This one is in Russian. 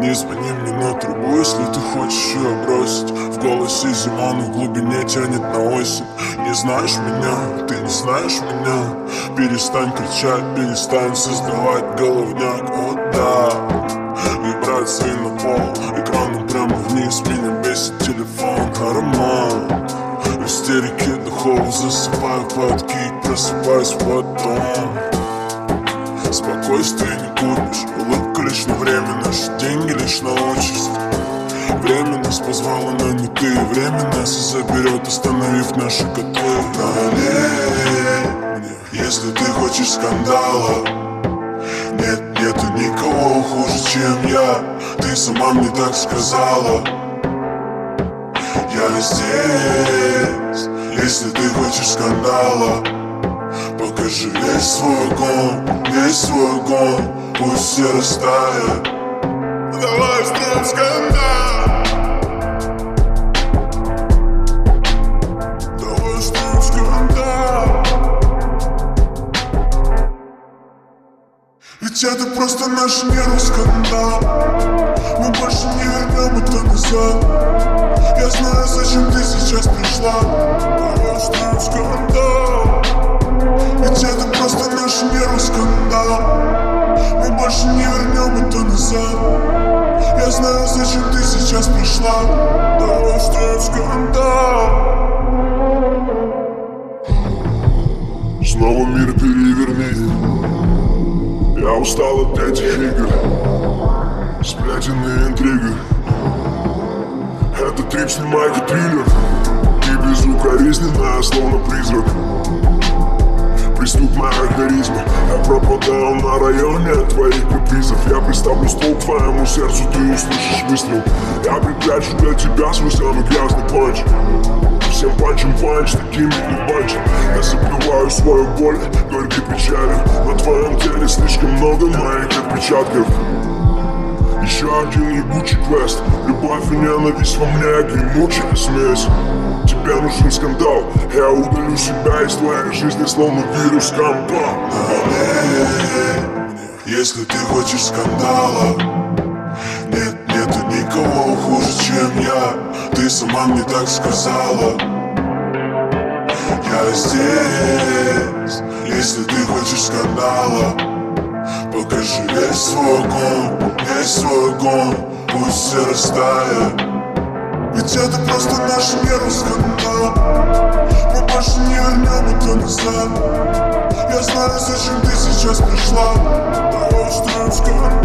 Не звони мне на трубу, если ты хочешь ее бросить. В голосе зима, но в глубине тянет на осень. Не знаешь меня, ты не знаешь меня. Перестань кричать, перестань создавать головняк. О да, вибрации на пол, экраном прямо вниз. Меня бесит телефон, аромат. В истерике духов засыпаю под кик, просыпаюсь потом. Спокойствие не купишь, улыбка лишь на время, наши деньги лишь на очередь. Временность позвала, но не ты. Время нас и заберет, остановив наши котлы. Налей мне, если ты хочешь скандала. Нет, нету никого хуже, чем я. Ты сама мне так сказала. Я здесь, если ты хочешь скандала. Покажи весь свой огонь, пусть все растает. Давай устроим скандал. Давай устроим скандал. Ведь это просто наш мир, скандал. Мы больше не вернем это назад. Я знаю, зачем ты сейчас пришла. Давай устроим скандал. Ведь это просто наш мир, скандал. Мы больше не вернем это назад. Я знаю, зачем ты сейчас пришла. Давай устроим скандал. Снова мир переверни. Я устал от этих игр, сплетен и интриг. Это трип, снимайте триллер. Ты безукоризненная, словно призрак. Преступная харизма. Я пропадаю на районе от твоих капризов. Я приставлю ствол к твоему сердцу, ты услышишь выстрел. Я припрячу для тебя свой самый грязный панч. Всем панчем панч, такими не панч. Я забиваю свою боль, горькой печали. На твоем теле слишком много моих отпечатков. Еще один ебучий квест. Любовь и ненависть во мне, гремучая смесь. Тебе нужен скандал. Я удалю себя из твоей жизни, словно вирус компа. Если ты хочешь скандала. Нет, нету никого хуже, чем я. Ты сама мне так сказала. Я здесь, если ты хочешь скандала. Покажи весь свой огонь, пусть все растает. Ведь это просто наш мир, скандал. Мы больше не вернем это назад. Я знаю, зачем ты сейчас пришла. Давай устроим скандал.